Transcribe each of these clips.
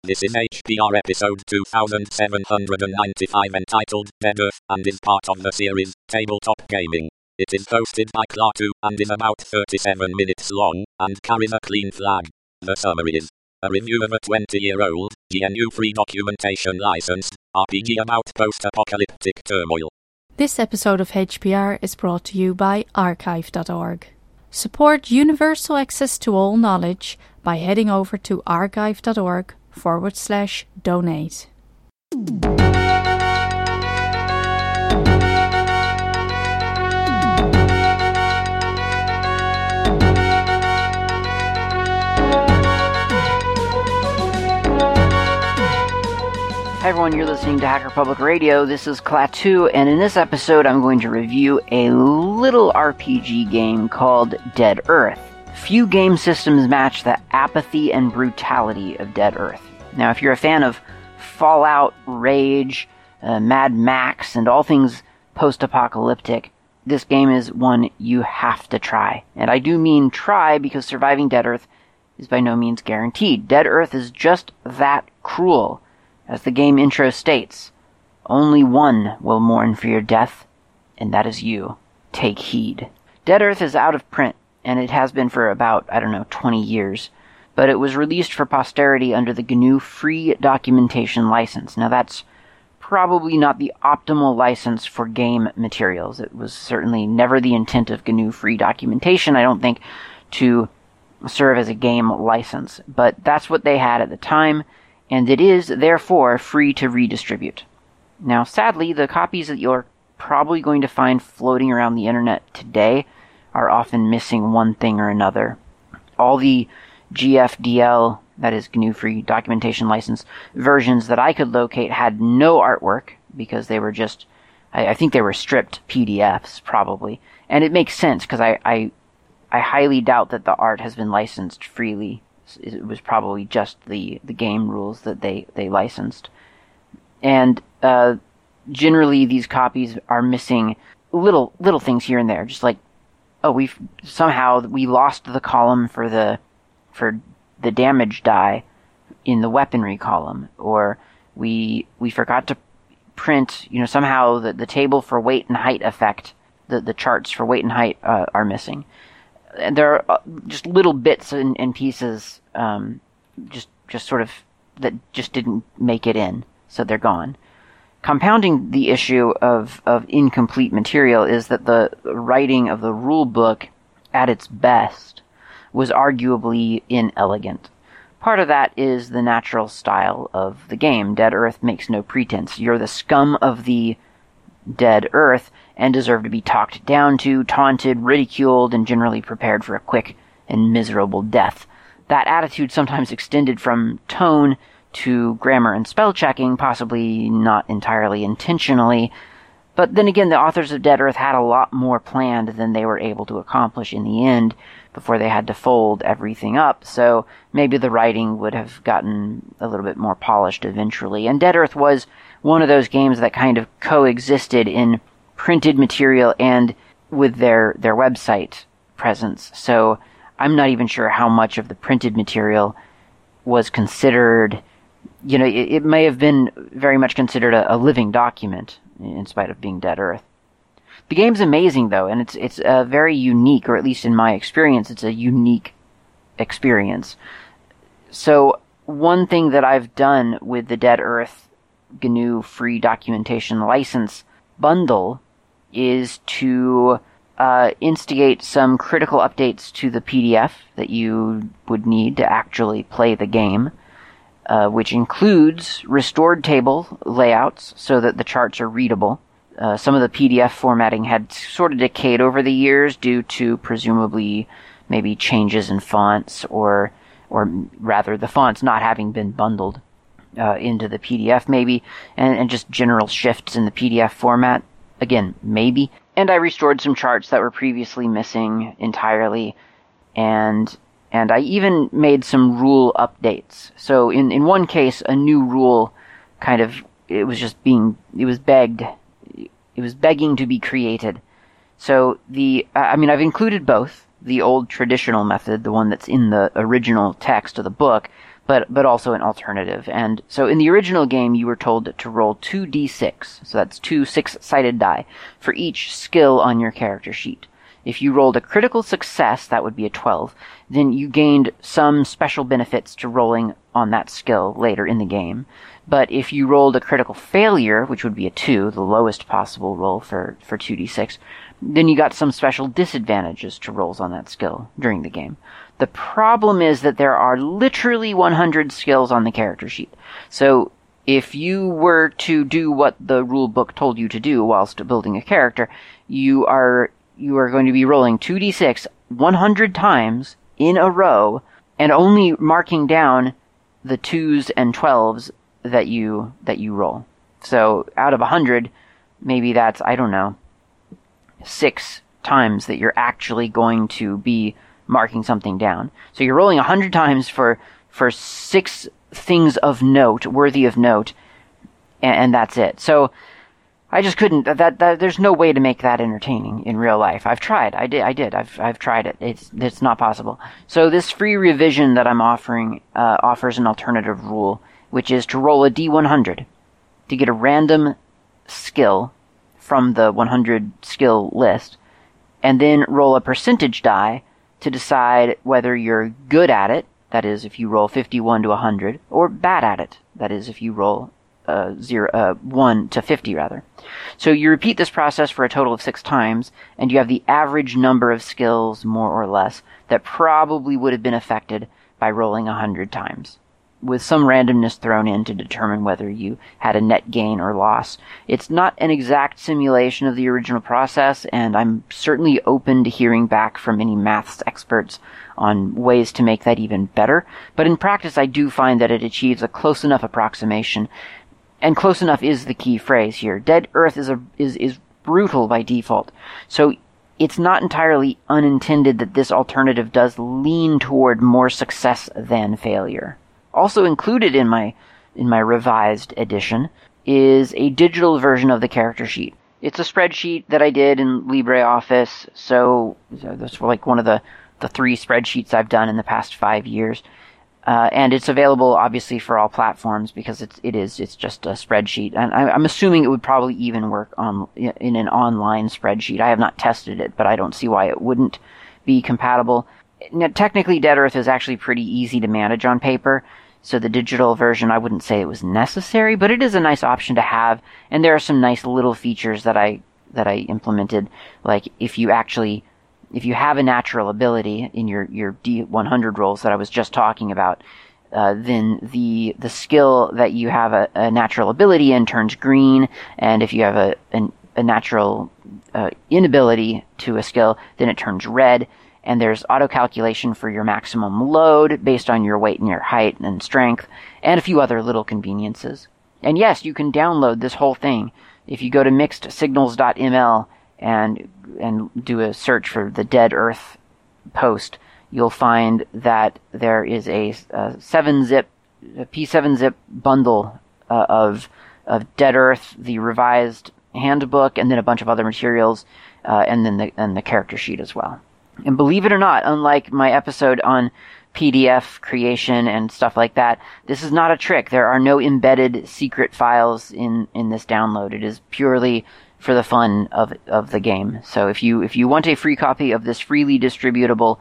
This is HPR episode 2795 entitled Dead Earth and is part of the series Tabletop Gaming. It is hosted by Klaatu and is about 37 minutes long and carries a clean flag. The summary is a review of a 20-year-old, GNU-free documentation licensed RPG about post-apocalyptic turmoil. This episode of HPR is brought to you by archive.org. Support universal access to all knowledge by heading over to archive.org/donate. Hi everyone, you're listening to Hacker Public Radio. This is Klaatu, and in this episode I'm going to review a little RPG game called Dead Earth. Few game systems match the apathy and brutality of Dead Earth. Now, if you're a fan of Fallout, Rage, Mad Max, and all things post-apocalyptic, this game is one you have to try. And I do mean try because surviving Dead Earth is by no means guaranteed. Dead Earth is just that cruel. As the game intro states, only one will mourn for your death, and that is you. Take heed. Dead Earth is out of print, and it has been for about, 20 years, but it was released for posterity under the GNU Free Documentation License. Now that's probably not the optimal license for game materials. It was certainly never the intent of GNU Free Documentation, I don't think, to serve as a game license, but that's what they had at the time, and it is, therefore, free to redistribute. Now, sadly, the copies that you're probably going to find floating around the internet today are often missing one thing or another. All the GFDL, that is GNU Free Documentation License, versions that I could locate had no artwork, because they were just, I think they were stripped PDFs, probably. And it makes sense, because I highly doubt that the art has been licensed freely. It was probably just the game rules that they licensed. And generally these copies are missing little things here and there, just like, oh, we lost the column for the damage die in the weaponry column, or we forgot to print, somehow the table for weight and height effect, the charts for weight and height are missing. And there are just little bits and pieces, just sort of, that just didn't make it in, so they're gone. Compounding the issue of incomplete material is that the writing of the rule book, at its best, was arguably inelegant. Part of that is the natural style of the game. Dead Earth makes no pretense. You're the scum of the Dead Earth, and deserve to be talked down to, taunted, ridiculed, and generally prepared for a quick and miserable death. That attitude sometimes extended from tone to grammar and spell checking, possibly not entirely intentionally, but then again, the authors of Dead Earth had a lot more planned than they were able to accomplish in the end before they had to fold everything up, so maybe the writing would have gotten a little bit more polished eventually. And Dead Earth was one of those games that kind of coexisted in printed material and with their website presence. So I'm not even sure how much of the printed material was considered, it may have been very much considered a living document in spite of being Dead Earth. The game's amazing though, and it's very unique, or at least in my experience, it's a unique experience. So one thing that I've done with the Dead Earth GNU Free Documentation License bundle is to instigate some critical updates to the PDF that you would need to actually play the game, which includes restored table layouts so that the charts are readable. Some of the PDF formatting had sort of decayed over the years due to presumably maybe changes in fonts, or rather the fonts not having been bundled into the PDF maybe, and just general shifts in the PDF format. Again, maybe. And I restored some charts that were previously missing entirely, and I even made some rule updates. So in one case, a new rule it was begging to be created. So I've included both the old traditional method, the one that's in the original text of the book, but also an alternative. And so in the original game, you were told to roll 2d6, so that's 2 6-sided die, for each skill on your character sheet. If you rolled a critical success, that would be a 12, then you gained some special benefits to rolling on that skill later in the game. But if you rolled a critical failure, which would be a 2, the lowest possible roll for 2d6, then you got some special disadvantages to rolls on that skill during the game. The problem is that there are literally 100 skills on the character sheet. So if you were to do what the rule book told you to do whilst building a character, you are going to be rolling 2d6 100 times in a row and only marking down the 2s and 12s that you roll. So out of 100, maybe that's, I don't know, 6 times that you're actually going to be marking something down. So you're rolling 100 times for 6 things of note, worthy of note, and that's it. So I just couldn't. There's no way to make that entertaining in real life. I've tried. I've tried it. It's not possible. So this free revision that I'm offering offers an alternative rule, which is to roll a D100 to get a random skill from the 100 skill list, and then roll a percentage die to decide whether you're good at it, that is, if you roll 51 to 100, or bad at it, that is, if you roll 1 to 50, rather. So you repeat this process for a total of 6 times, and you have the average number of skills, more or less, that probably would have been affected by rolling 100 times, with some randomness thrown in to determine whether you had a net gain or loss. It's not an exact simulation of the original process, and I'm certainly open to hearing back from any maths experts on ways to make that even better. But in practice, I do find that it achieves a close enough approximation, and close enough is the key phrase here. Dead Earth is brutal by default, so it's not entirely unintended that this alternative does lean toward more success than failure. Also included in my revised edition is a digital version of the character sheet. It's a spreadsheet that I did in LibreOffice, so that's like one of the 3 spreadsheets I've done in the past 5 years. And it's available obviously for all platforms because it's just a spreadsheet. And I'm assuming it would probably even work in an online spreadsheet. I have not tested it, but I don't see why it wouldn't be compatible. Now, technically, Dead Earth is actually pretty easy to manage on paper, so the digital version, I wouldn't say it was necessary, but it is a nice option to have, and there are some nice little features that I implemented, like if you have a natural ability in your D100 rolls that I was just talking about, then the skill that you have a natural ability in turns green, and if you have a natural inability to a skill, then it turns red. And there's auto-calculation for your maximum load based on your weight and your height and strength, and a few other little conveniences. And yes, you can download this whole thing. If you go to mixedsignals.ml and do a search for the Dead Earth post, you'll find that there is a 7-zip, P7-zip bundle of Dead Earth, the revised handbook, and then a bunch of other materials, and then the character sheet as well. And believe it or not, unlike my episode on PDF creation and stuff like that, this is not a trick. There are no embedded secret files in this download. It is purely for the fun of the game. So if you want a free copy of this freely distributable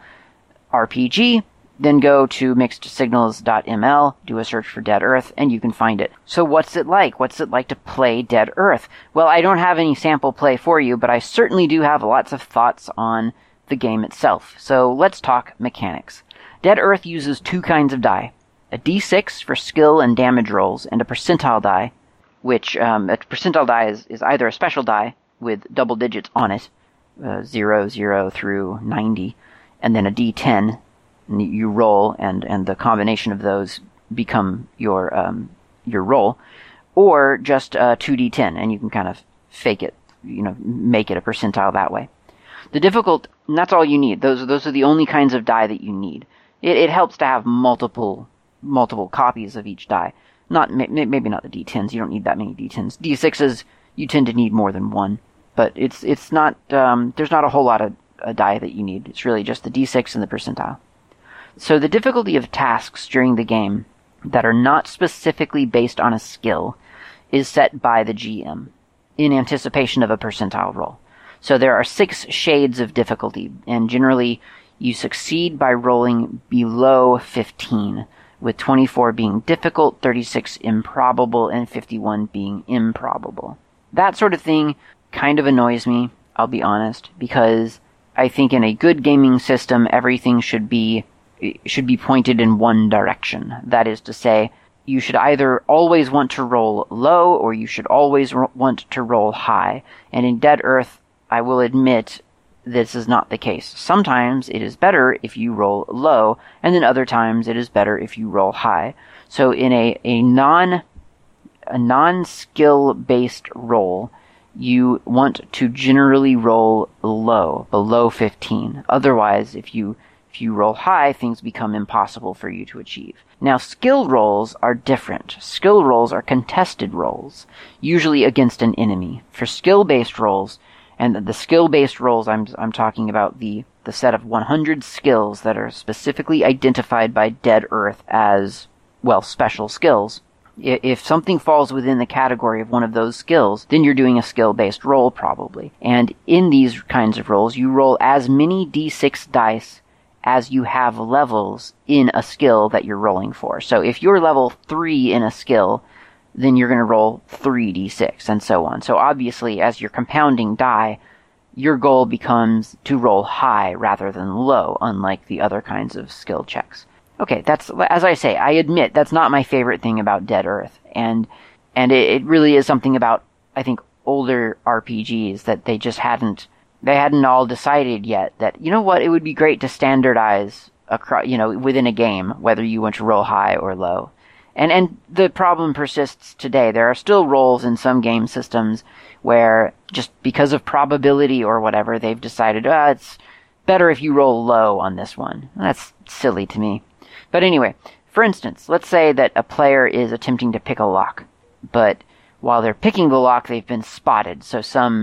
RPG, then go to mixedsignals.ml, do a search for Dead Earth, and you can find it. So what's it like? What's it like to play Dead Earth? Well, I don't have any sample play for you, but I certainly do have lots of thoughts on the game itself. So let's talk mechanics. Dead Earth uses 2 kinds of die. A D6 for skill and damage rolls, and a percentile die, which a percentile die is either a special die with double digits on it, 0, 0 through 90, and then a D10, and you roll, and the combination of those become your roll, or just 2D10, and you can kind of fake it, make it a percentile that way. And that's all you need. Those are the only kinds of die that you need. It helps to have multiple copies of each die. Maybe not the D10s. You don't need that many D10s. D6s, you tend to need more than one. But it's not. There's not a whole lot of die that you need. It's really just the D6 and the percentile. So the difficulty of tasks during the game that are not specifically based on a skill is set by the GM in anticipation of a percentile roll. So there are 6 shades of difficulty, and generally you succeed by rolling below 15, with 24 being difficult, 36 improbable, and 51 being improbable. That sort of thing kind of annoys me, I'll be honest, because I think in a good gaming system, everything should be pointed in one direction. That is to say, you should either always want to roll low, or you should always want to roll high. And in Dead Earth, I will admit this is not the case. Sometimes it is better if you roll low, and then other times it is better if you roll high. So in a non-skill based roll, you want to generally roll low, below 15. Otherwise, if you roll high, things become impossible for you to achieve. Now, skill rolls are different. Skill rolls are contested rolls, usually against an enemy. For skill-based rolls, and the skill-based rolls, I'm talking about the set of 100 skills that are specifically identified by Dead Earth as, well, special skills. If something falls within the category of one of those skills, then you're doing a skill-based roll, probably. And in these kinds of rolls, you roll as many d6 dice as you have levels in a skill that you're rolling for. So if you're level 3 in a skill, then you're going to roll 3d6, and so on. So obviously, as you're compounding die, your goal becomes to roll high rather than low, unlike the other kinds of skill checks. Okay, that's, as I say, I admit that's not my favorite thing about Dead Earth, and it really is something about, I think, older RPGs that they just hadn't all decided yet that, you know what, it would be great to standardize across, within a game, whether you want to roll high or low. And the problem persists today. There are still rolls in some game systems where, just because of probability or whatever, they've decided, it's better if you roll low on this one. That's silly to me. But anyway, for instance, let's say that a player is attempting to pick a lock, but while they're picking the lock, they've been spotted, so some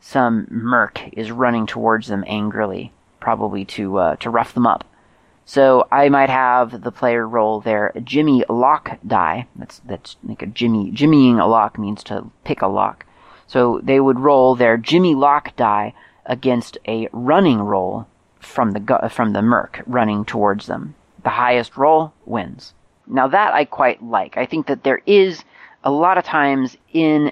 merc is running towards them angrily, probably to rough them up. So I might have the player roll their Jimmy lock die. That's like a jimmying a lock means to pick a lock. So they would roll their Jimmy lock die against a running roll from the merc running towards them. The highest roll wins. Now that I quite like. I think that there is a lot of times in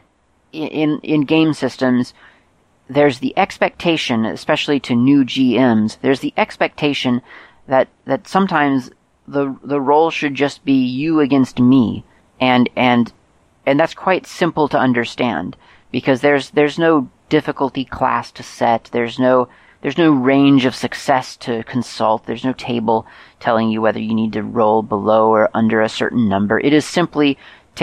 game systems, there's the expectation, especially to new GMs, there's the expectation that sometimes the roll should just be you against me, and that's quite simple to understand, because there's no difficulty class to set, there's no range of success to consult, there's no table telling you whether you need to roll below or under a certain number. It is simply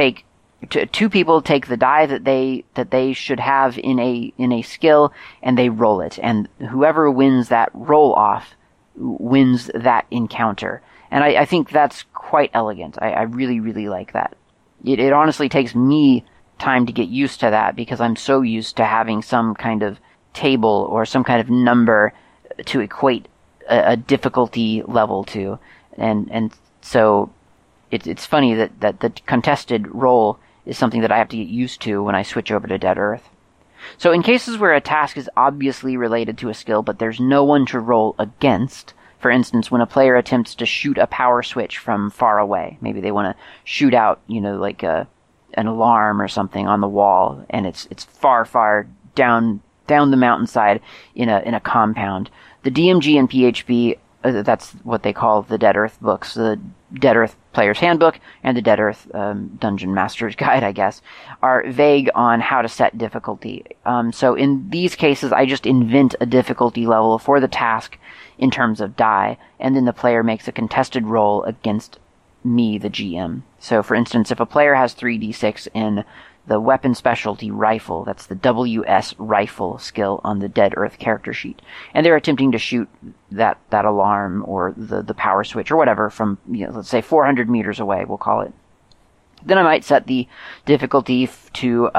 two people take the die that they should have in a skill, and they roll it, and whoever wins that roll off wins that encounter. And I think that's quite elegant. I really, really like that. It honestly takes me time to get used to that, because I'm so used to having some kind of table or some kind of number to equate a difficulty level to. And so it's funny that the contested roll is something that I have to get used to when I switch over to Dead Earth. So in cases where a task is obviously related to a skill, but there's no one to roll against, for instance, when a player attempts to shoot a power switch from far away, maybe they want to shoot out, like an alarm or something on the wall, and it's far down the mountainside in a compound. The DMG and PHB, that's what they call the Dead Earth books, the Dead Earth Player's Handbook and the Dead Earth Dungeon Master's Guide, I guess, are vague on how to set difficulty. So in these cases, I just invent a difficulty level for the task in terms of die, and then the player makes a contested roll against me, the GM. So for instance, if a player has 3d6 in the weapon specialty rifle, that's the WS rifle skill on the Dead Earth character sheet, and they're attempting to shoot that alarm or the power switch or whatever from, let's say 400 meters away, we'll call it. Then I might set the difficulty to,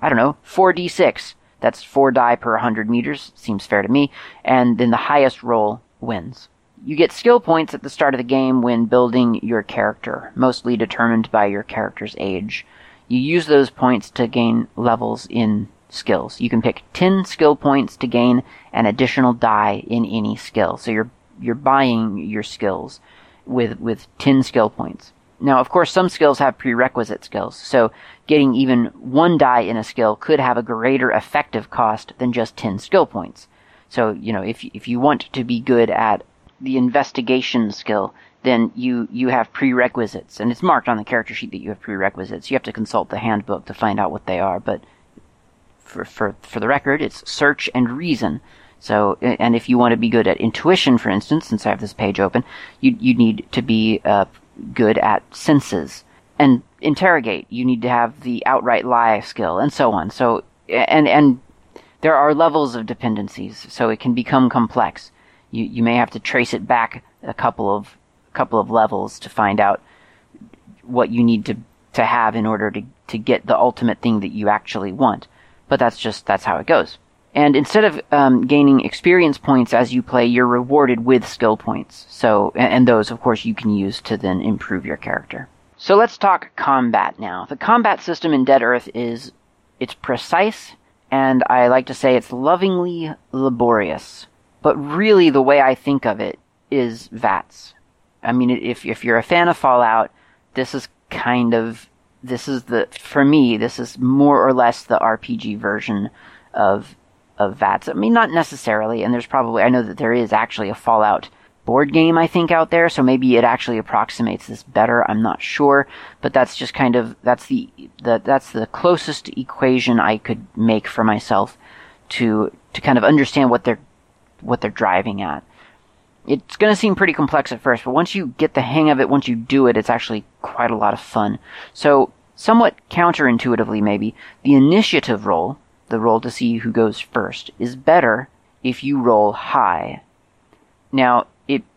4d6. That's 4 die per 100 meters, seems fair to me, and then the highest roll wins. You get skill points at the start of the game when building your character, mostly determined by your character's age. You use those points to gain levels in skills. You can pick 10 skill points to gain an additional die in any skill. So you're buying your skills with 10 skill points. Now, of course, some skills have prerequisite skills, so getting even 1 die in a skill could have a greater effective cost than just 10 skill points. So, if you want to be good at the investigation skill, then you have prerequisites, and it's marked on the character sheet that you have prerequisites. You have to consult the handbook to find out what they are, but for the record, it's search and reason. So, and if you want to be good at intuition, for instance, since I have this page open, you need to be good at senses. And interrogate, you need to have the outright lie skill, and so on. So, and there are levels of dependencies, so it can become complex. You may have to trace it back a couple of levels to find out what you need to have in order to get the ultimate thing that you actually want. But that's how it goes. And instead of gaining experience points as you play, you're rewarded with skill points. So, and those, of course, you can use to then improve your character. So let's talk combat now. The combat system in Dead Earth it's precise, and I like to say it's lovingly laborious. But really, the way I think of it is VATS. I mean, if you're a fan of Fallout, this is for me, this is more or less the RPG version of VATS. I mean, not necessarily, and I know that there is actually a Fallout board game, I think, out there, so maybe it actually approximates this better, I'm not sure, but that's just that's the closest equation I could make for myself to kind of understand what they're driving at. It's going to seem pretty complex at first, but once you get the hang of it, once you do it, it's actually quite a lot of fun. So, somewhat counterintuitively maybe, the initiative roll, the roll to see who goes first, is better if you roll high. Now,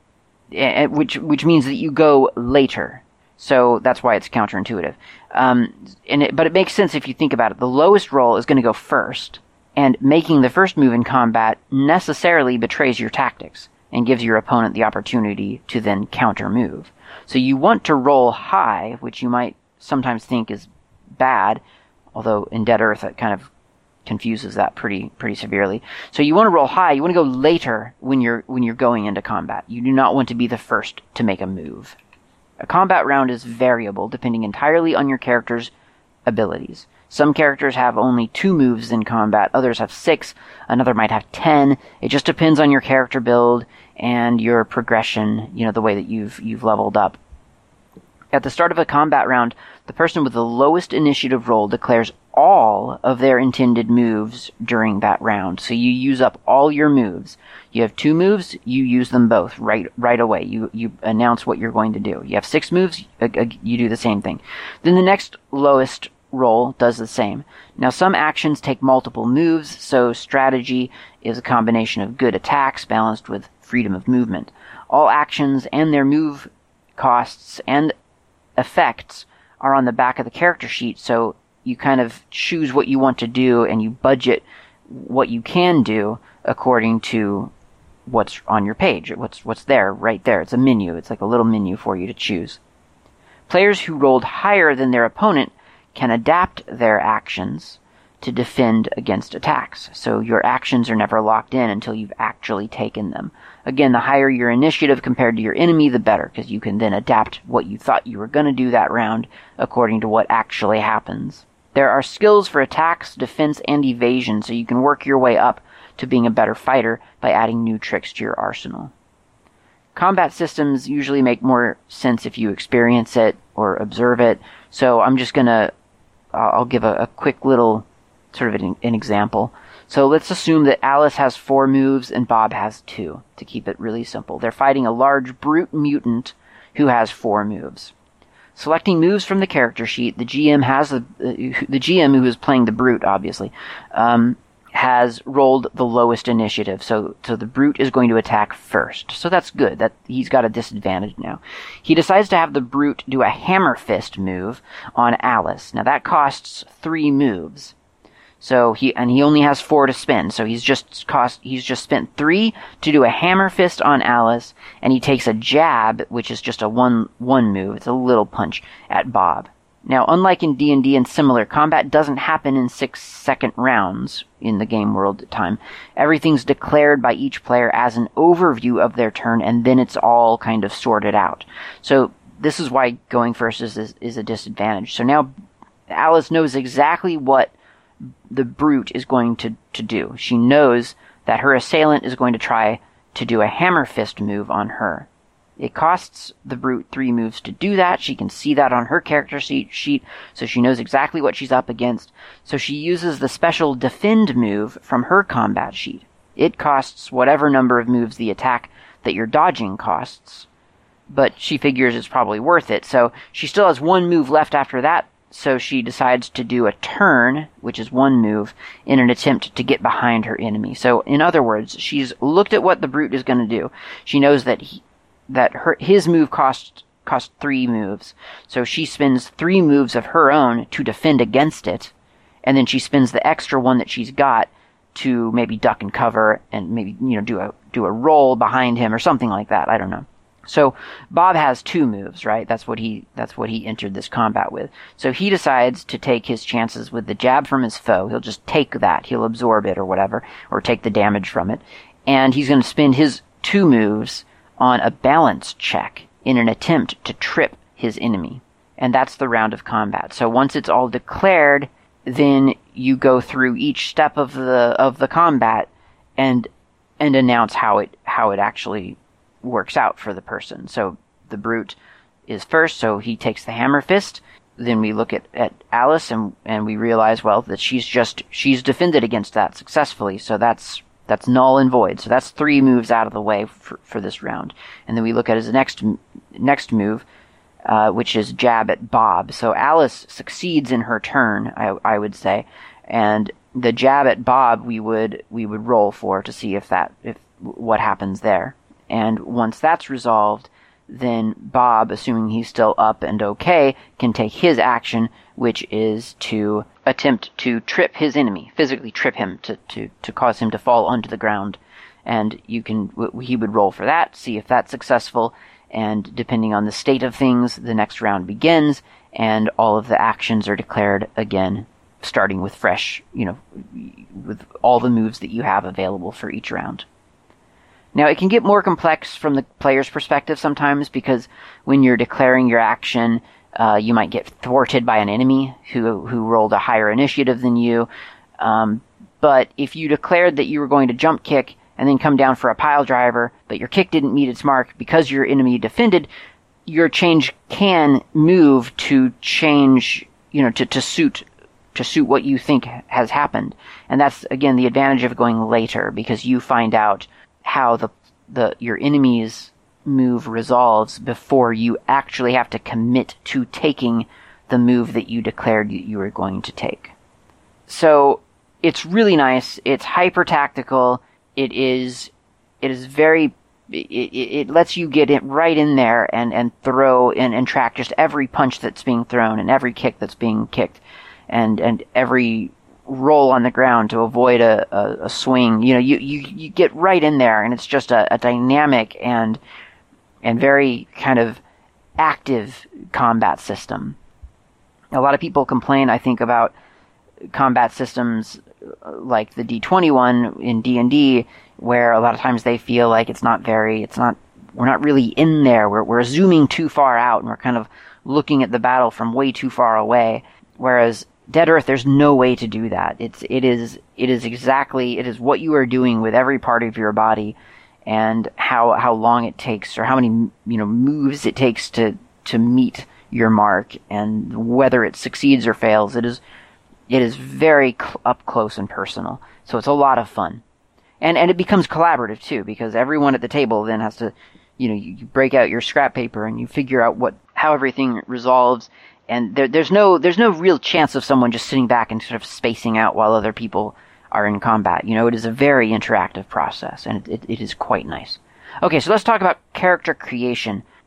which means that you go later. So that's why it's counterintuitive. But it makes sense if you think about it. The lowest roll is going to go first, and making the first move in combat necessarily betrays your tactics and gives your opponent the opportunity to then counter move. So you want to roll high, which you might sometimes think is bad, although in Dead Earth it kind of confuses that pretty severely. So you want to roll high, you want to go later when you're going into combat. You do not want to be the first to make a move. A combat round is variable, depending entirely on your character's abilities. Some characters have only 2 moves in combat, others have 6, another might have 10. It just depends on your character build and your progression, the way that you've leveled up. At the start of a combat round, the person with the lowest initiative roll declares all of their intended moves during that round. So you use up all your moves. You have 2 moves, you use them both right away. You announce what you're going to do. You have 6 moves, you do the same thing. Then the next lowest roll does the same. Now, some actions take multiple moves, so strategy is a combination of good attacks balanced with freedom of movement. All actions and their move costs and effects are on the back of the character sheet, so you kind of choose what you want to do and you budget what you can do according to what's on your page, what's there, right there. It's a menu. It's like a little menu for you to choose. Players who rolled higher than their opponent can adapt their actions to defend against attacks. So your actions are never locked in until you've actually taken them. Again, the higher your initiative compared to your enemy, the better, because you can then adapt what you thought you were going to do that round according to what actually happens. There are skills for attacks, defense, and evasion, so you can work your way up to being a better fighter by adding new tricks to your arsenal. Combat systems usually make more sense if you experience it or observe it, so I'm just I'll give a quick little sort of an example. So let's assume that Alice has 4 moves and Bob has 2, to keep it really simple. They're fighting a large brute mutant who has 4 moves. Selecting moves from the character sheet, the GM who is playing the brute, obviously, has rolled the lowest initiative. So the brute is going to attack first. So that's good. That he's got a disadvantage now. He decides to have the brute do a hammer fist move on Alice. Now that costs 3 moves. So he only has 4 to spend. So he's just spent 3 to do a hammer fist on Alice, and he takes a jab, which is just a one move. It's a little punch at Bob. Now, unlike in D&D and similar, combat doesn't happen in 6-second rounds in the game world time. Everything's declared by each player as an overview of their turn, and then it's all kind of sorted out. So this is why going first is a disadvantage. So now Alice knows exactly what the brute is going to do. She knows that her assailant is going to try to do a hammer fist move on her. It costs the brute 3 moves to do that. She can see that on her character sheet, so she knows exactly what she's up against. So she uses the special defend move from her combat sheet. It costs whatever number of moves the attack that you're dodging costs, but she figures it's probably worth it. So she still has 1 move left after that, so she decides to do a turn, which is 1 move, in an attempt to get behind her enemy. So in other words, she's looked at what the brute is going to do. She knows that his move cost 3 moves. So she spends 3 moves of her own to defend against it, and then she spends the extra one that she's got to maybe duck and cover and maybe, do a roll behind him or something like that. I don't know. So Bob has 2 moves, right? That's what he entered this combat with. So he decides to take his chances with the jab from his foe. He'll just take that. He'll absorb it or whatever, or take the damage from it. And he's going to spend his 2 moves on a balance check in an attempt to trip his enemy. And that's the round of combat. So once it's all declared, then you go through each step of the combat and announce how it actually works out for the person. So the brute is first, so he takes the hammer fist. Then we look at Alice and we realize, well, that she's defended against that successfully. So that's null and void. So that's 3 moves out of the way for this round. And then we look at his next move, which is jab at Bob. So Alice succeeds in her turn, I would say, and the jab at Bob we would roll for to see if what happens there. And once that's resolved, then Bob, assuming he's still up and okay, can take his action, which is to attempt to trip his enemy, physically trip him, to cause him to fall onto the ground. And he would roll for that, see if that's successful, and depending on the state of things, the next round begins, and all of the actions are declared again, starting with fresh, with all the moves that you have available for each round. Now, it can get more complex from the player's perspective sometimes, because when you're declaring your action, you might get thwarted by an enemy who rolled a higher initiative than you. But if you declared that you were going to jump kick and then come down for a pile driver, but your kick didn't meet its mark because your enemy defended, your change can move to change, to suit what you think has happened. And that's, again, the advantage of going later, because you find out how your enemy's move resolves before you actually have to commit to taking the move that you declared you were going to take. So it's really nice. It's hyper tactical. It lets you get it right in there and throw and track just every punch that's being thrown and every kick that's being kicked and every roll on the ground to avoid a swing. You get right in there, and it's just a dynamic and very kind of active combat system. A lot of people complain, I think, about combat systems like the D20 one in D&D, where a lot of times they feel like we're not really in there. We're zooming too far out, and we're kind of looking at the battle from way too far away. Whereas Dead Earth, there's no way to do that. It is what you are doing with every part of your body, and how long it takes, or how many moves it takes to meet your mark, and whether it succeeds or fails. It is very up close and personal. So it's a lot of fun, and it becomes collaborative too, because everyone at the table then has to, you break out your scrap paper and you figure out how everything resolves. And there's no real chance of someone just sitting back and sort of spacing out while other people are in combat. It is a very interactive process, and it is quite nice. Okay, so let's talk about character creation.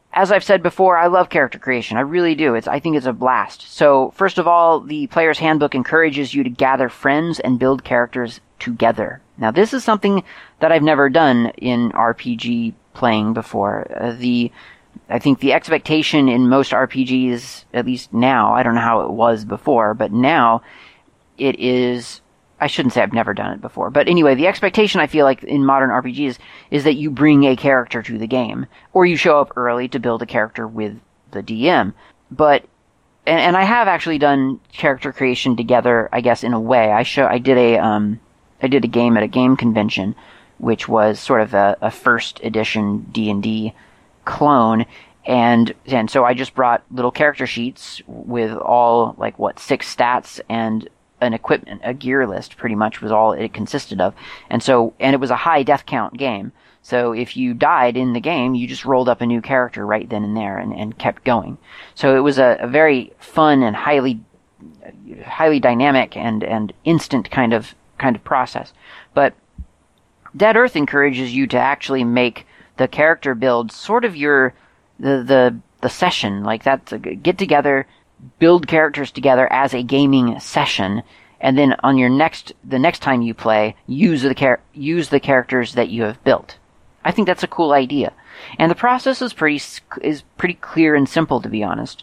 As I've said before, I love character creation. I really do. I think it's a blast. So, first of all, the player's handbook encourages you to gather friends and build characters together. Now, this is something that I've never done in RPG playing before. I think the expectation in most RPGs, at least now, I don't know how it was before, but now it is, I shouldn't say I've never done it before, but anyway, the expectation I feel like in modern RPGs is that you bring a character to the game, or you show up early to build a character with the DM. But, and I have actually done character creation together, I guess, in a way. I did a game at a game convention, which was sort of a first edition D&D clone, and so I just brought little character sheets with all, 6 stats and an equipment, a gear list, pretty much was all it consisted of. And it was a high death count game. So if you died in the game, you just rolled up a new character right then and there and kept going. So it was a very fun and highly dynamic and instant kind of process. But Dead Earth encourages you to actually make the character build sort of the session, like that, get together, build characters together as a gaming session, and then on the next time you play, use the characters that you have built. I think that's a cool idea, and the process is pretty clear and simple, to be honest.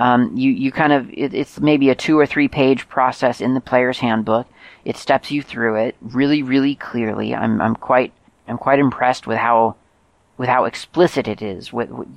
It's maybe a 2 or 3 page process in the player's handbook. It steps you through it really, really clearly. I'm quite impressed with how explicit it is.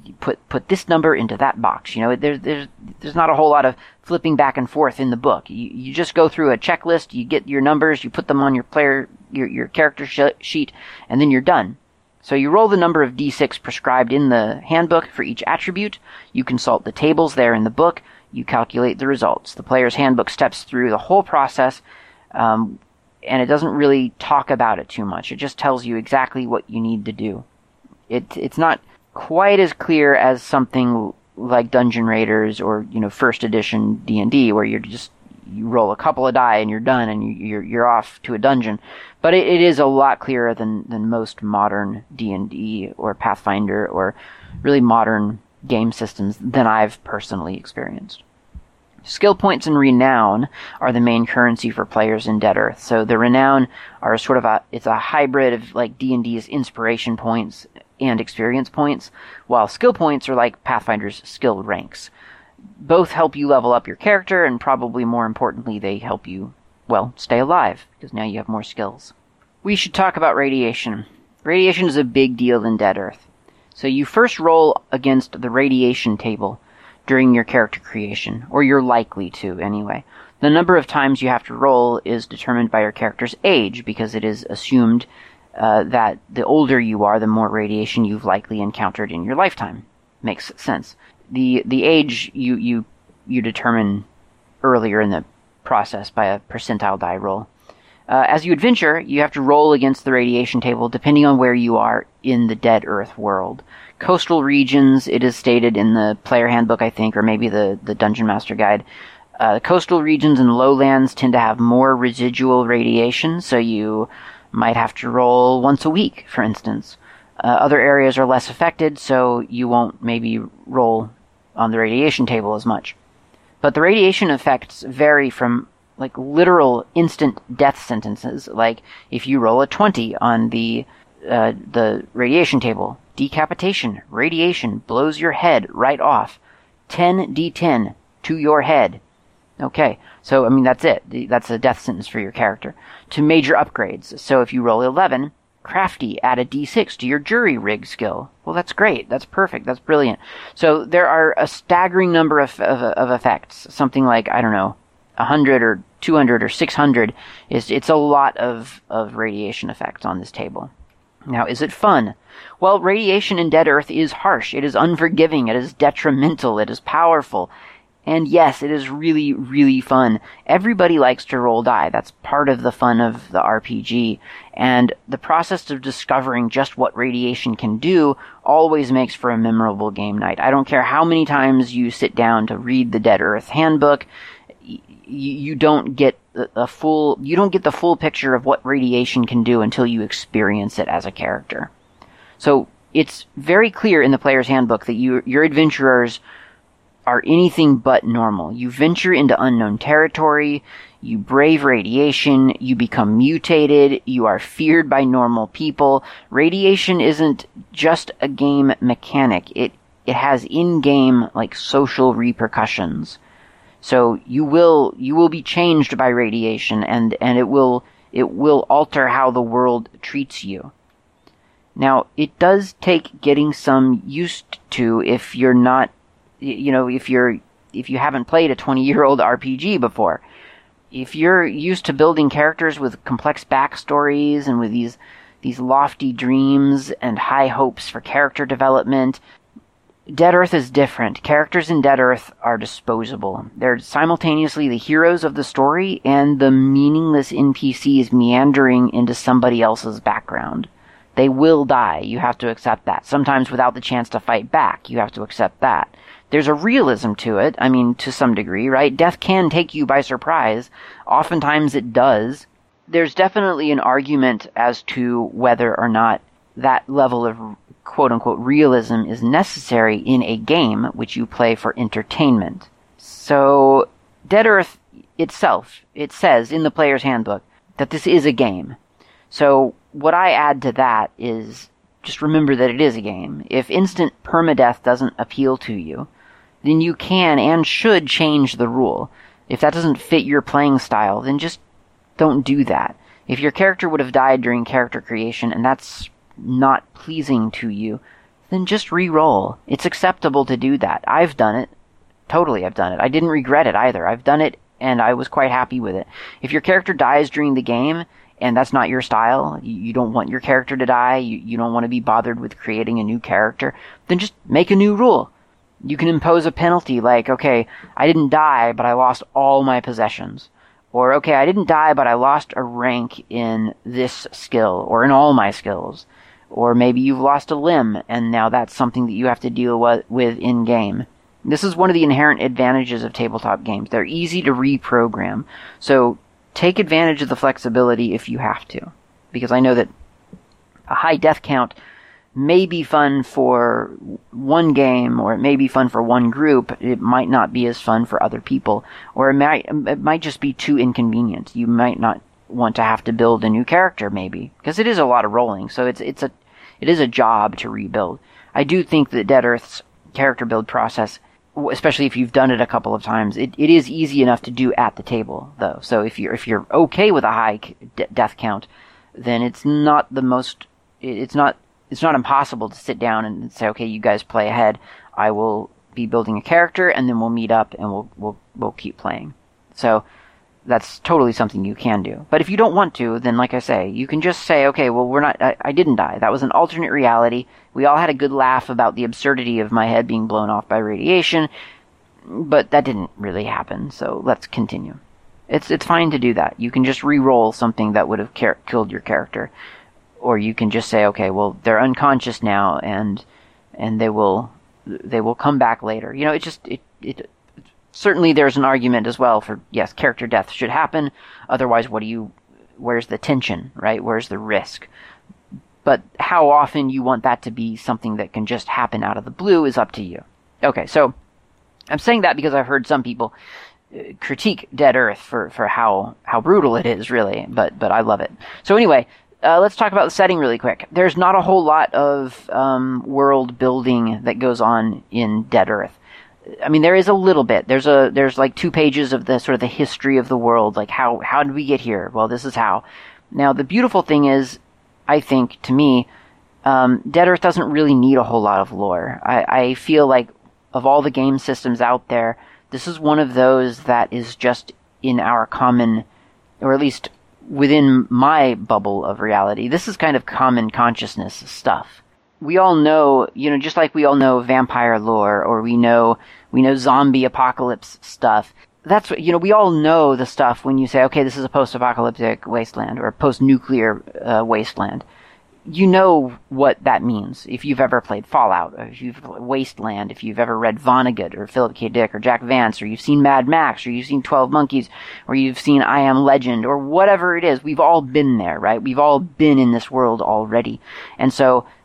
Put this number into that box. There's not a whole lot of flipping back and forth in the book. You just go through a checklist. You get your numbers. You put them on your character sheet, and then you're done. So you roll the number of d6 prescribed in the handbook for each attribute. You consult the tables there in the book. You calculate the results. The player's handbook steps through the whole process, and it doesn't really talk about it too much. It just tells you exactly what you need to do. It's not quite as clear as something like Dungeon Raiders or first edition D&D, where you roll a couple of die and you're done and you're off to a dungeon. But it is a lot clearer than most modern D&D or Pathfinder or really modern game systems than I've personally experienced. Skill points and renown are the main currency for players in Dead Earth. So the renown are sort of it's a hybrid of like D&D's inspiration points and experience points, while skill points are like Pathfinder's skill ranks. Both help you level up your character, and probably more importantly, they help you, stay alive, because now you have more skills. We should talk about radiation. Radiation is a big deal in Dead Earth. So you first roll against the radiation table during your character creation, or you're likely to, anyway. The number of times you have to roll is determined by your character's age, because it is assumed that the older you are, the more radiation you've likely encountered in your lifetime. Makes sense. The age you determine earlier in the process by a percentile die roll. As you adventure, you have to roll against the radiation table depending on where you are in the Dead Earth world. Coastal regions, it is stated in the player handbook, I think, or maybe the Dungeon Master Guide. Coastal regions and lowlands tend to have more residual radiation, so you might have to roll once a week, for instance. Other areas are less affected, so you won't maybe roll on the radiation table as much. But the radiation effects vary from literal instant death sentences, like if you roll a 20 on the radiation table, decapitation, radiation blows your head right off, 10d10 to your head. Okay, so that's it. That's a death sentence for your character. To major upgrades, so if you roll 11, crafty, add a d6 to your jury rig skill. Well, that's great. That's perfect. That's brilliant. So there are a staggering number of effects. Something like, 100 or 200 or 600. It's a lot of radiation effects on this table. Now, is it fun? Well, radiation in Dead Earth is harsh. It is unforgiving. It is detrimental. It is powerful. And yes, it is really, really fun. Everybody likes to roll die. That's part of the fun of the RPG. And the process of discovering just what radiation can do always makes for a memorable game night. I don't care how many times you sit down to read the Dead Earth handbook, you don't get the full picture of what radiation can do until you experience it as a character. So it's very clear in the player's handbook that your adventurers are anything but normal. You venture into unknown territory, you brave radiation, you become mutated, you are feared by normal people. Radiation isn't just a game mechanic. It has in-game, like, social repercussions. So you will be changed by radiation, and it will alter how the world treats you. Now, it does take getting some used to if you're not, if you haven't played a 20-year-old RPG before. If you're used to building characters with complex backstories and with these lofty dreams and high hopes for character development, Dead Earth is different. Characters in Dead Earth are disposable. They're simultaneously the heroes of the story and the meaningless NPCs meandering into somebody else's background. They will die. You have to accept that. Sometimes without the chance to fight back. You have to accept that. There's a realism to it. I mean, to some degree, right? Death can take you by surprise. Oftentimes it does. There's definitely an argument as to whether or not that level of quote-unquote realism is necessary in a game which you play for entertainment. So, Dead Earth itself, it says in the player's handbook that this is a game. So, what I add to that is just remember that it is a game. If instant permadeath doesn't appeal to you, then you can and should change the rule. If that doesn't fit your playing style, then just don't do that. If your character would have died during character creation and that's not pleasing to you, then just re-roll. It's acceptable to do that. I've done it. Totally, I've done it. I didn't regret it either. I've done it and I was quite happy with it. If your character dies during the game and that's not your style, you don't want your character to die, you don't want to be bothered with creating a new character, then just make a new rule. You can impose a penalty like, okay, I didn't die, but I lost all my possessions. Or, okay, I didn't die, but I lost a rank in this skill, or in all my skills. Or maybe you've lost a limb, and now that's something that you have to deal with in-game. This is one of the inherent advantages of tabletop games. They're easy to reprogram. So, take advantage of the flexibility if you have to. Because I know that a high death count may be fun for one game, or it may be fun for one group. It might not be as fun for other people, or it might just be too inconvenient. You might not want to have to build a new character, maybe, because it is a lot of rolling. So it is a job to rebuild. I do think that Dead Earth's character build process, especially if you've done it a couple of times, it is easy enough to do at the table, though. So if you're okay with a high death count, then it's not impossible to sit down and say, okay, you guys play ahead. I will be building a character, and then we'll meet up and we'll keep playing. So that's totally something you can do. But if you don't want to, then like I say, you can just say, okay, well, I didn't die. That was an alternate reality. We all had a good laugh about the absurdity of my head being blown off by radiation, but that didn't really happen. So let's continue. It's fine to do that. You can just re-roll something that would have killed your character. Or you can just say, okay, well, they're unconscious now, and they will come back later. You know, certainly there's an argument as well for, yes, character death should happen. Otherwise, where's the tension, right? Where's the risk? But how often you want that to be something that can just happen out of the blue is up to you. Okay, so I'm saying that because I've heard some people critique Dead Earth for how brutal it is, really, but I love it. So anyway, let's talk about the setting really quick. There's not a whole lot of world building that goes on in Dead Earth. I mean, there is a little bit. There's like 2 pages of the sort of the history of the world, like how did we get here? Well, this is how. Now, the beautiful thing is, I think, to me, Dead Earth doesn't really need a whole lot of lore. I feel like of all the game systems out there, this is one of those that is just in our common, or at least within my bubble of reality, this is kind of common consciousness stuff. We all know, just like we all know vampire lore, or we know zombie apocalypse stuff. That's what, we all know the stuff when you say, okay, this is a post-apocalyptic wasteland, or a post-nuclear wasteland. You know what that means. If you've ever played Fallout, or if you've Wasteland, if you've ever read Vonnegut, or Philip K. Dick, or Jack Vance, or you've seen Mad Max, or you've seen 12 Monkeys, or you've seen I Am Legend, or whatever it is, we've all been there, right? We've all been in this world already. And so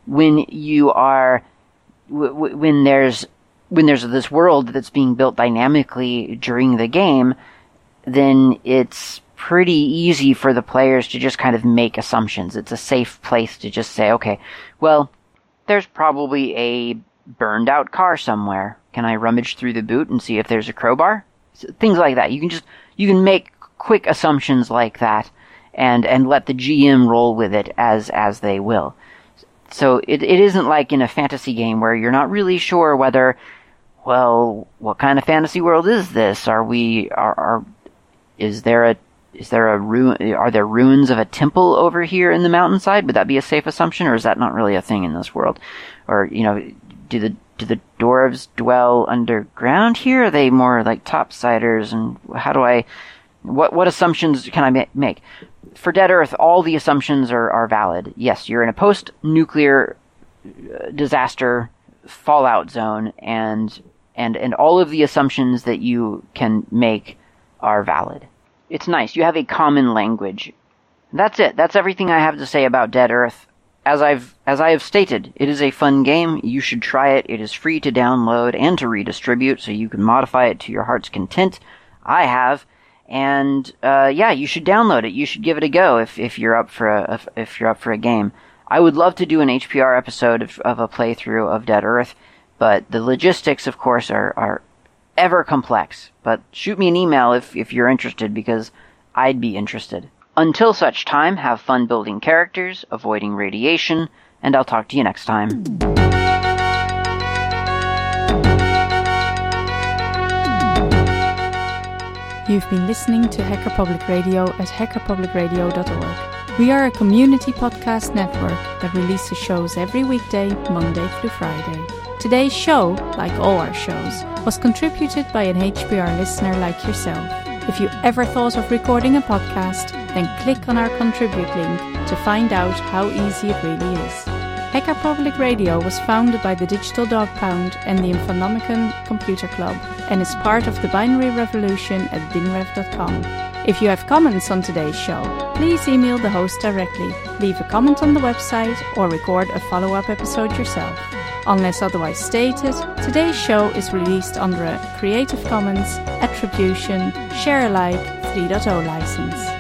when you are when there's this world that's being built dynamically during the game, then it's pretty easy for the players to just kind of make assumptions. It's a safe place to just say, okay, well, there's probably a burned out car somewhere. Can I rummage through the boot and see if there's a crowbar? Things like that. You can make quick assumptions like that and let the GM roll with it as they will. So it isn't like in a fantasy game where you're not really sure whether, well, what kind of fantasy world is this? Is there a ruin? Are there ruins of a temple over here in the mountainside? Would that be a safe assumption, or is that not really a thing in this world? Or, do the dwarves dwell underground here? Are they more like topsiders? And what assumptions can I make? For Dead Earth, all the assumptions are valid. Yes, you're in a post-nuclear disaster fallout zone, and all of the assumptions that you can make are valid. It's nice. You have a common language. That's it. That's everything I have to say about Dead Earth. As I have stated, it is a fun game. You should try it. It is free to download and to redistribute, so you can modify it to your heart's content. I have, and you should download it. You should give it a go if you're up for a game. I would love to do an HPR episode of a playthrough of Dead Earth, but the logistics, of course, are ever complex. But shoot me an email if you're interested, because I'd be interested. Until such time, have fun building characters, avoiding radiation, and I'll talk to you next time. You've been listening to Hacker Public Radio at hackerpublicradio.org. We are a community podcast network that releases shows every weekday, Monday through Friday. Today's show, like all our shows, was contributed by an HPR listener like yourself. If you ever thought of recording a podcast, then click on our contribute link to find out how easy it really is. Hacker Public Radio was founded by the Digital Dog Pound and the Infonomicon Computer Club and is part of the binary revolution at binrev.com. If you have comments on today's show, please email the host directly, leave a comment on the website, or record a follow-up episode yourself. Unless otherwise stated, today's show is released under a Creative Commons Attribution Share Alike 3.0 license.